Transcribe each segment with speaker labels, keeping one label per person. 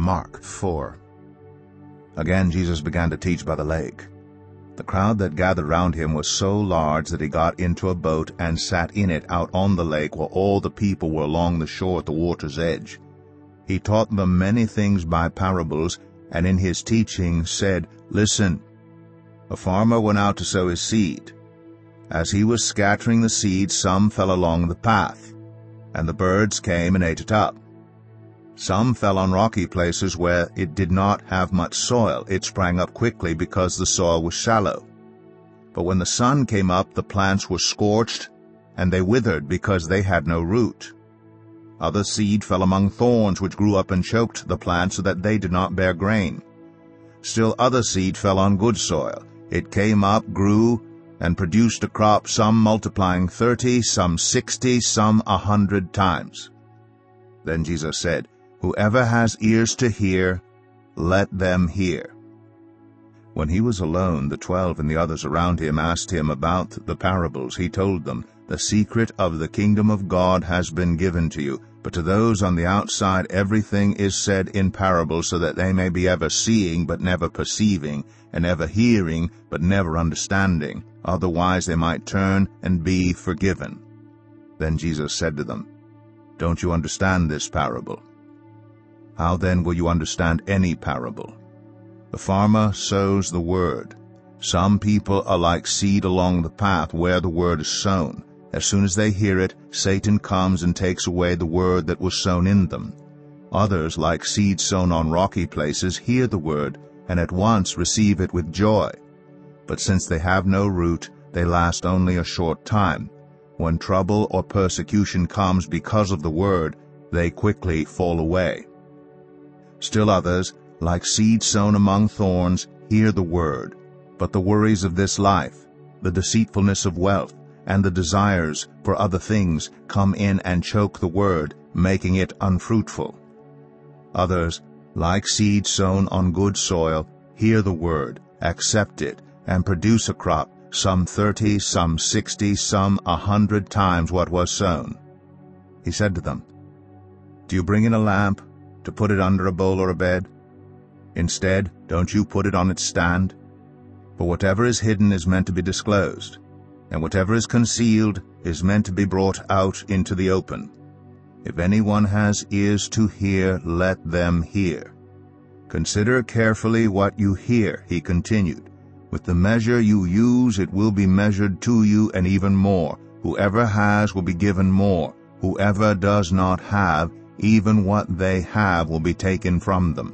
Speaker 1: Mark 4. Again Jesus began to teach by the lake. The crowd that gathered round him was so large that he got into a boat and sat in it out on the lake, while all the people were along the shore at the water's edge. He taught them many things by parables, and in his teaching said, "Listen, a farmer went out to sow his seed. As he was scattering the seed, some fell along the path, and the birds came and ate it up. Some fell on rocky places where it did not have much soil. It sprang up quickly because the soil was shallow. But when the sun came up, the plants were scorched, and they withered because they had no root. Other seed fell among thorns, which grew up and choked the plants so that they did not bear grain. Still other seed fell on good soil. It came up, grew, and produced a crop, some multiplying 30, some 60, some 100 times." Then Jesus said, "Whoever has ears to hear, let them hear." When he was alone, the 12 and the others around him asked him about the parables. He told them, "The secret of the kingdom of God has been given to you, but to those on the outside everything is said in parables, so that they may be ever seeing but never perceiving, and ever hearing but never understanding. Otherwise they might turn and be forgiven." Then Jesus said to them, "Don't you understand this parable? How then will you understand any parable? The farmer sows the word. Some people are like seed along the path where the word is sown. As soon as they hear it, Satan comes and takes away the word that was sown in them. Others, like seed sown on rocky places, hear the word, and at once receive it with joy. But since they have no root, they last only a short time. When trouble or persecution comes because of the word, they quickly fall away. Still others, like seed sown among thorns, hear the word, but the worries of this life, the deceitfulness of wealth, and the desires for other things come in and choke the word, making it unfruitful. Others, like seed sown on good soil, hear the word, accept it, and produce a crop, some 30, some 60, some 100 times what was sown." He said to them, "Do you bring in a lamp to put it under a bowl or a bed? Instead, don't you put it on its stand? For whatever is hidden is meant to be disclosed, and whatever is concealed is meant to be brought out into the open. If anyone has ears to hear, let them hear. Consider carefully what you hear," he continued. "With the measure you use, it will be measured to you, and even more. Whoever has will be given more. Whoever does not have, even what they have will be taken from them."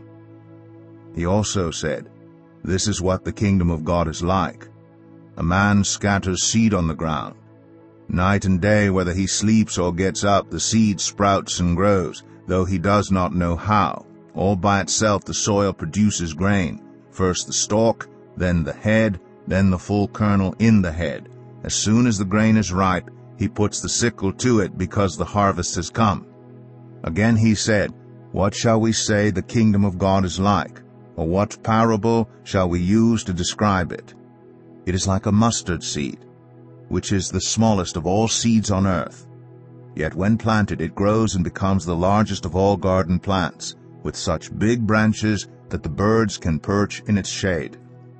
Speaker 1: He also said, "This is what the kingdom of God is like. A man scatters seed on the ground. Night and day, whether he sleeps or gets up, the seed sprouts and grows, though he does not know how. All by itself the soil produces grain, first the stalk, then the head, then the full kernel in the head. As soon as the grain is ripe, he puts the sickle to it, because the harvest has come." Again he said, "What shall we say the kingdom of God is like? Or what parable shall we use to describe it? It is like a mustard seed, which is the smallest of all seeds on earth. Yet when planted, it grows and becomes the largest of all garden plants, with such big branches that the birds can perch in its shade."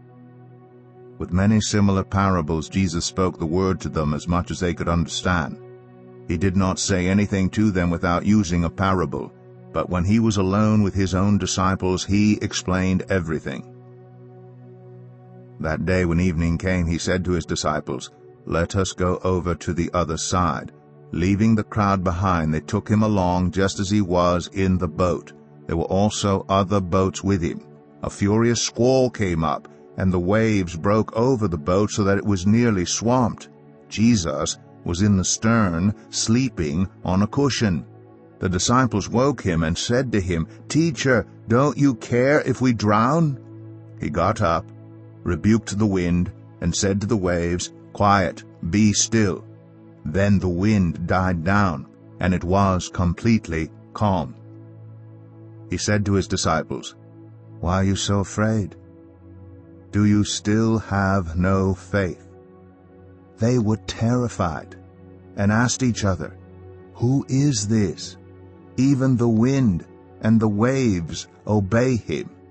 Speaker 1: With many similar parables Jesus spoke the word to them as much as they could understand. He did not say anything to them without using a parable, but when he was alone with his own disciples, he explained everything. That day when evening came, he said to his disciples, "Let us go over to the other side." Leaving the crowd behind, they took him along just as he was in the boat. There were also other boats with him. A furious squall came up, and the waves broke over the boat so that it was nearly swamped. Jesus was in the stern, sleeping on a cushion. The disciples woke him and said to him, "Teacher, don't you care if we drown?" He got up, rebuked the wind, and said to the waves, "Quiet, be still." Then the wind died down, and it was completely calm. He said to his disciples, "Why are you so afraid? Do you still have no faith?" They were terrified and asked each other, "Who is this? Even the wind and the waves obey him.